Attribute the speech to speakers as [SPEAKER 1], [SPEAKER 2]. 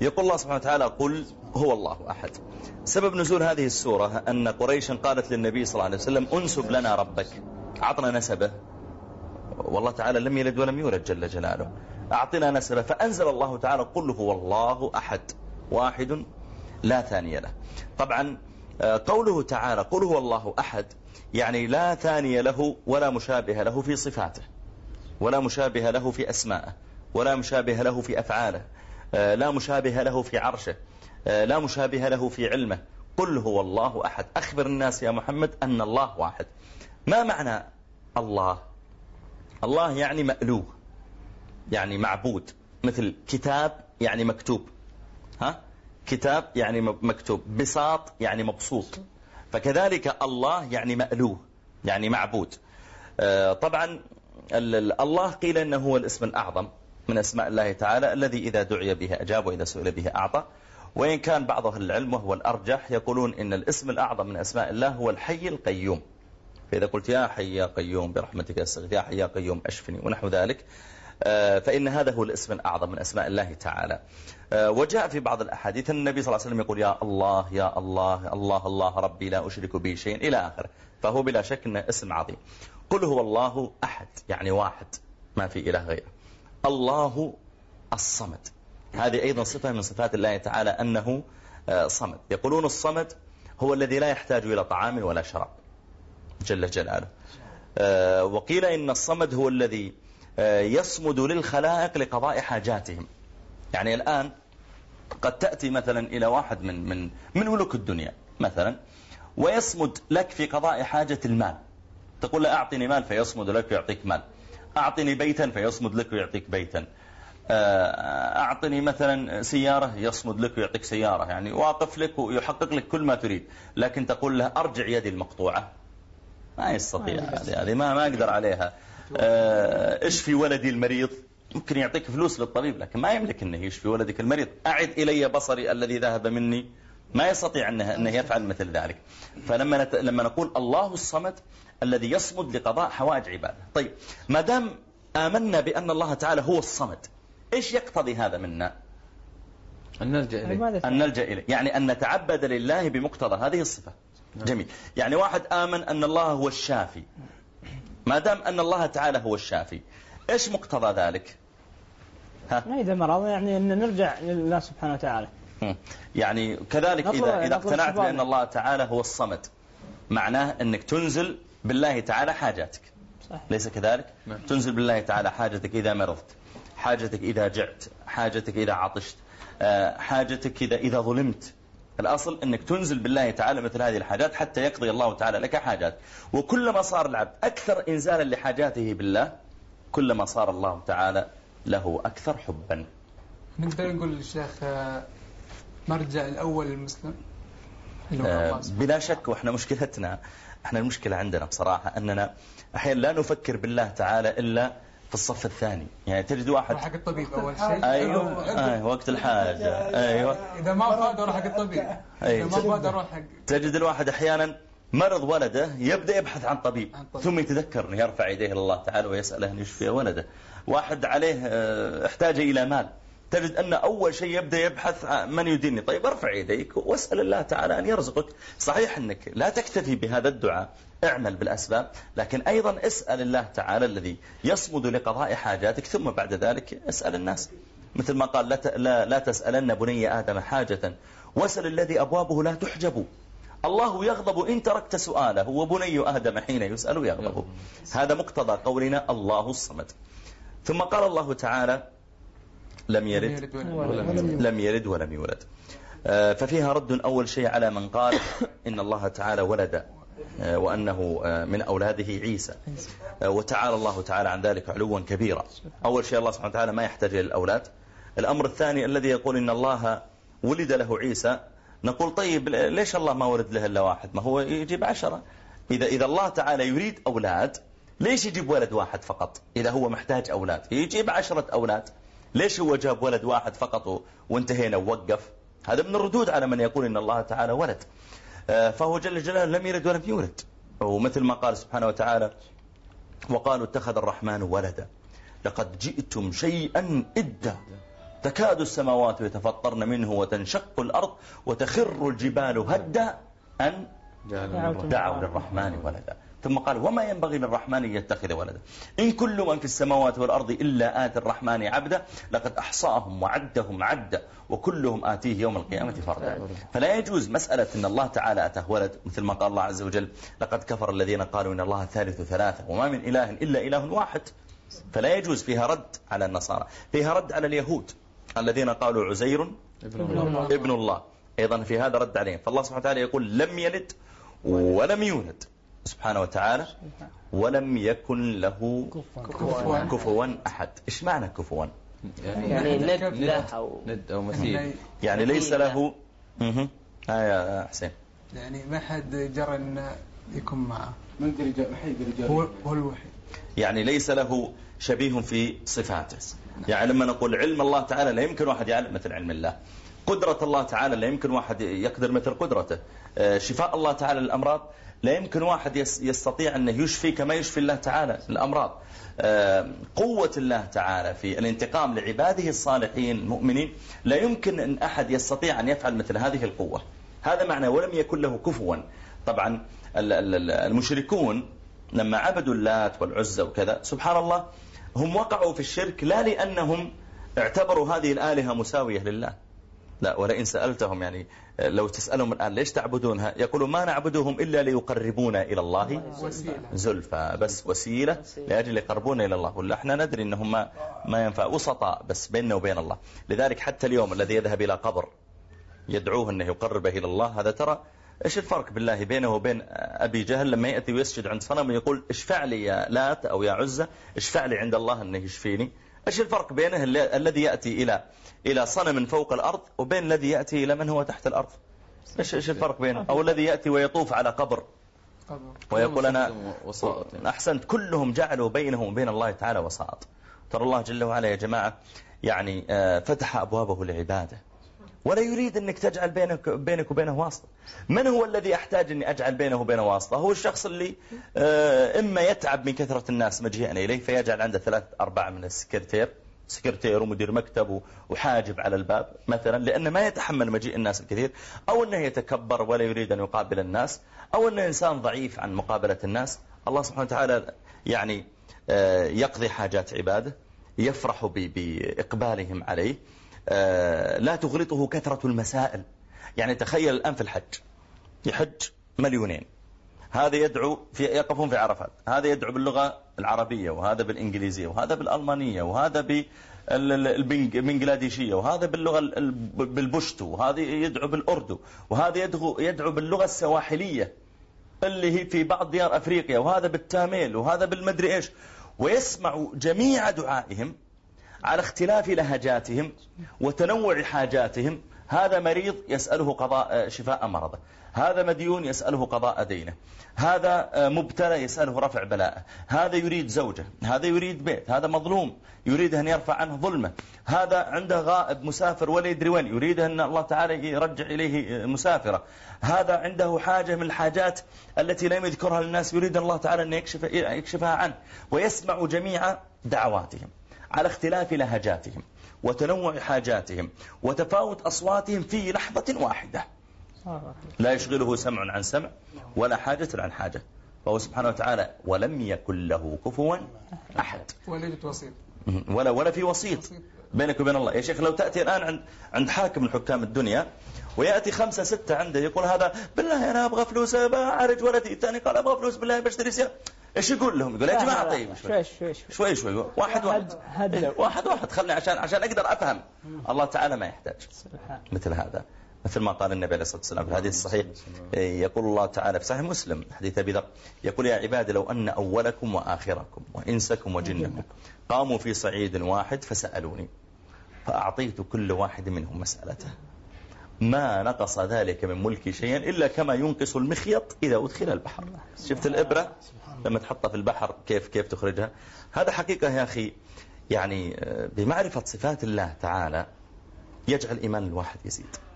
[SPEAKER 1] يقول الله سبحانه وتعالى قل هو الله أحد. سبب نزول هذه السورة أن قريشا قالت للنبي صلى الله عليه وسلم أنسب لنا ربك، أعطنا نسبه، والله تعالى لم يلد ولم يولد جل جلاله، أعطنا نسبه. فأنزل الله تعالى قل هو الله أحد واحد لا ثاني له. طبعا قوله تعالى قل هو الله أحد يعني لا ثاني له ولا مشابه له في صفاته، ولا مشابه له في أسمائه، ولا مشابه له في أفعاله، لا مشابه له في عرشه، لا مشابه له في علمه. قل هو الله أحد، أخبر الناس يا محمد أن الله واحد. ما معنى الله؟ الله يعني مألوه، يعني معبود، مثل كتاب يعني مكتوب، كتاب يعني مكتوب، بساط يعني مبسوط، فكذلك الله يعني مألوه يعني معبود. طبعا الله قيل أنه هو الاسم الأعظم من أسماء الله تعالى الذي إذا دعي به أجاب وإذا سئل به أعطى، وإن كان بعض أهل العلم وهو الأرجح يقولون إن الاسم الأعظم من أسماء الله هو الحي القيوم، فإذا قلت يا حي يا قيوم برحمتك أستغيث، يا حي يا قيوم أشفني ونحو ذلك، فإن هذا هو الاسم الأعظم من أسماء الله تعالى. وجاء في بعض الأحاديث النبي صلى الله عليه وسلم يقول يا الله يا الله الله الله ربي لا أشرك به شيء إلى آخره، فهو بلا شك أنه اسم عظيم. قل هو الله أحد يعني واحد ما في إله غيره. الله الصمد، هذه أيضا صفة من صفات الله تعالى أنه صمد. يقولون الصمد هو الذي لا يحتاج إلى طعام ولا شراب جل جلاله. وقيل إن الصمد هو الذي يصمد للخلائق لقضاء حاجاتهم. يعني الآن قد تأتي مثلا إلى واحد من ملوك الدنيا مثلا ويصمد لك في قضاء حاجة المال، تقول له أعطني مال فيصمد لك ويعطيك مال، أعطني بيتا فيصمد لك ويعطيك بيتا، أعطني مثلا سيارة يصمد لك ويعطيك سيارة، يعني واقف لك ويحقق لك كل ما تريد. لكن تقول له أرجع يدي المقطوعة، ما يستطيع، هذه ما أقدر عليها. اشفي ولدي المريض، ممكن يعطيك فلوس للطبيب لكن ما يملك أنه يشفي ولدك المريض. أعد إلي بصري الذي ذهب مني، ما يستطيع أنه يفعل مثل ذلك. فلما نقول الله الصمد الذي يصمد لقضاء حوائج عباده. طيب ما دام آمنا بأن الله تعالى هو الصمد، إيش يقتضي هذا منا؟
[SPEAKER 2] أن
[SPEAKER 1] نلجأ إليه، يعني أن نتعبد لله بمقتضى هذه الصفة. جميل. يعني واحد آمن أن الله هو الشافي، ما دام أن الله تعالى هو الشافي، إيش مقتضى ذلك؟
[SPEAKER 3] إذا مرض يعني أن نرجع لله سبحانه وتعالى.
[SPEAKER 1] يعني كذلك إذا اقتنعت بأن الله تعالى هو الصمد، معناه أنك تنزل بالله تعالى حاجاتك.
[SPEAKER 3] صحيح.
[SPEAKER 1] ليس كذلك؟ تنزل بالله تعالى حاجتك إذا مرضت، حاجتك إذا جعت، حاجتك إذا عطشت، حاجتك إذا ظلمت. الأصل أنك تنزل بالله تعالى مثل هذه الحاجات حتى يقضي الله تعالى لك حاجات. وكلما صار العبد أكثر إنزالا لحاجاته بالله كلما صار الله تعالى له أكثر حبا.
[SPEAKER 4] نقدر نقول للشيخ مرجع الأول المسلم
[SPEAKER 1] بلا شك. وإحنا مشكلتنا، إحنا المشكلة عندنا بصراحة أننا أحيانا لا نفكر بالله تعالى إلا في الصف الثاني. يعني تجد واحد
[SPEAKER 4] حق الطبيب أول شيء،
[SPEAKER 1] أيوة وقت الحاجة، أيوة
[SPEAKER 4] إذا ما فاد أروح حق الطبيب، إذا ما فاد أروح حق.
[SPEAKER 1] تجد الواحد أحيانا مرض ولده يبدأ يبحث عن طبيب ثم يتذكر أن يرفع يديه إلى الله تعالى ويسأله أن يشفي ولده. واحد عليه احتاج إلى مال، تجد أن أول شيء يبدأ يبحث من يديني. طيب ارفع يديك واسأل الله تعالى أن يرزقك. صحيح أنك لا تكتفي بهذا الدعاء، اعمل بالأسباب، لكن أيضا اسأل الله تعالى الذي يصمد لقضاء حاجاتك، ثم بعد ذلك اسأل الناس. مثل ما قال لا تسألن بني آدم حاجة واسأل الذي أبوابه لا تحجب. الله يغضب إن تركت سؤاله، وبني آدم حين يسأل يغضب. هذا مقتضى قولنا الله الصمد. ثم قال الله تعالى لم يلد ولم يولد. ففيها رد أول شيء على من قال إن الله تعالى ولد وأنه من أولاده عيسى، وتعالى الله تعالى عن ذلك علوا كبيرا. أول شيء الله سبحانه وتعالى ما يحتاج إلى الأولاد. الأمر الثاني الذي يقول إن الله ولد له عيسى، نقول طيب ليش الله ما ولد له إلا واحد؟ ما هو يجيب 10. إذا الله تعالى يريد أولاد ليش يجيب ولد واحد فقط؟ إذا هو محتاج أولاد يجيب 10 أولاد. ليش هو جاب ولد واحد فقط وانتهينا ووقف؟ هذا من الردود على من يقول إن الله تعالى ولد. فهو جل جلاله لم يلد ولم يولد. ومثل ما قال سبحانه وتعالى وقالوا اتخذ الرحمن ولدا لقد جئتم شيئا إدا. تكاد السماوات يتفطرن منه وتنشق الأرض وتخر الجبال هدا أن دعوا للرحمن ولدا. ثم قال وما ينبغي للرحمن أن يتخذ ولدا إن كل من في السماوات والأرض إلا آتي الرحمن عبدا لقد أحصاهم وعدهم عدا وكلهم آتيه يوم القيامة فردا. فلا يجوز مسألة أن الله تعالى أتاه ولد، مثل ما قال الله عز وجل لقد كفر الذين قالوا إن الله ثالث ثلاثة وما من إله إلا إله واحد. فلا يجوز، فيها رد على النصارى، فيها رد على اليهود الذين قالوا عزير ابن الله، أيضا في هذا رد عليهم. فالله سبحانه وتعالى يقول لم يلد ولم يولد سبحانه وتعالى ولم يكن له كفوا أحد. إيش معنى كفوا؟
[SPEAKER 2] يعني ند أو مثيل،
[SPEAKER 1] يعني ليس له يا حسين،
[SPEAKER 4] يعني ما حد جرى أن يكون معه، هو الوحيد،
[SPEAKER 1] يعني ليس له شبيه في صفاته. يعني لما نقول علم الله تعالى لا يمكن واحد يعلم مثل علم الله، قدرة الله تعالى لا يمكن واحد يقدر مثل قدرته، شفاء الله تعالى للأمراض لا يمكن واحد يستطيع أنه يشفي كما يشفي الله تعالى الأمراض. قوة الله تعالى في الانتقام لعباده الصالحين المؤمنين لا يمكن أن أحد يستطيع أن يفعل مثل هذه القوة. هذا معنى ولم يكن له كفوا. طبعا المشركون لما عبدوا اللات والعزى وكذا سبحان الله هم وقعوا في الشرك لا لأنهم اعتبروا هذه الآلهة مساوية لله، لا، ولئن سألتهم يعني لو تسألهم الآن ليش تعبدونها يقولوا ما نعبدهم إلا ليقربونا إلى الله زلفى، بس وسيلة لأجل يقربونا إلى الله، ولا احنا ندري أنهم ما ينفع وسطاء بس بيننا وبين الله. لذلك حتى اليوم الذي يذهب إلى قبر يدعوه أنه يقربه إلى الله، هذا ترى إيش الفرق بالله بينه وبين أبي جهل لما يأتي ويسجد عند صنم ويقول اشفع لي يا لات أو يا عزة، اشفع لي عند الله أنه يشفيني. إيش الفرق بينه الذي يأتي إلى صنم فوق الأرض وبين الذي يأتي إلى من هو تحت الأرض؟ إيش الفرق بينه؟ أو الذي يأتي ويطوف على قبر ويقول أنا أحسنت، كلهم جعلوا بينهم وبين الله تعالى وساط. ترى الله جل وعلا يا جماعة يعني فتح أبوابه لعباده ولا يريد أنك تجعل بينك وبينه واسطة. من هو الذي أحتاج أني أجعل بينه وبينه واسطة؟ هو الشخص اللي إما يتعب من كثرة الناس مجيئنا إليه فيجعل عنده 3-4 من سكرتير ومدير مكتب وحاجب على الباب مثلا، لأنه ما يتحمل مجيء الناس الكثير، أو أنه يتكبر ولا يريد أن يقابل الناس، أو أنه إنسان ضعيف عن مقابلة الناس. الله سبحانه وتعالى يعني يقضي حاجات عباده، يفرح بإقبالهم عليه، لا تغلطه كثرة المسائل. يعني تخيل الآن في الحج يحج 2,000,000، هذا يدعو يقفون في عرفات، هذا يدعو باللغة العربية وهذا بالإنجليزية وهذا بالألمانية وهذا بالبنغلاديشية وهذا باللغة بالبشتو وهذا يدعو بالأردو وهذا يدعو باللغة السواحلية اللي هي في بعض ديار أفريقيا وهذا بالتاميل وهذا بالمدري إيش، ويسمع جميع دعائهم على اختلاف لهجاتهم وتنوع حاجاتهم. هذا مريض يسأله قضاء شفاء مرضه، هذا مديون يسأله قضاء دينه، هذا مبتلى يسأله رفع بلاءه، هذا يريد زوجة، هذا يريد بيت، هذا مظلوم يريد أن يرفع عنه ظلمه، هذا عنده غائب مسافر ولا يدري وين يريد أن الله تعالى يرجع إليه مسافرة، هذا عنده حاجة من الحاجات التي لم يذكرها للناس يريد الله تعالى أن يكشفها عنه. ويسمع جميع دعواتهم على اختلاف لهجاتهم وتنوع حاجاتهم وتفاوت أصواتهم في لحظة واحدة، لا يشغله سمع عن سمع ولا حاجة عن حاجة. فهو سبحانه وتعالى ولم يكن له كفوا أحد، ولا في وسيط بينك وبين الله. يا شيخ لو تأتي الآن عند حاكم من حكام الدنيا ويأتي 5-6 عنده يقول هذا بالله أنا أبغى فلوس أعرج ولدي، الثاني قال أبغى فلوس بالله بشتري سيارة، إيش يقول لهم؟ يقول يا جماعة طيب شوي واحد خلني عشان أقدر أفهم. الله تعالى ما يحتاج مثل هذا، مثل ما قال النبي عليه الصلاة والسلام في الحديث الصحيح، يقول الله تعالى في صحيح مسلم حديث أبي ذر يقول يا عبادي لو أن أولكم وآخركم وإنسكم وجنكم قاموا في صعيد واحد فسألوني فأعطيت كل واحد منهم مسألته ما نقص ذلك من ملكي شيئا إلا كما ينقص المخيط إذا أدخل البحر. شفت الإبرة لما تحطها في البحر كيف تخرجها؟ هذا حقيقة يا أخي، يعني بمعرفة صفات الله تعالى يجعل إيمان الواحد يزيد.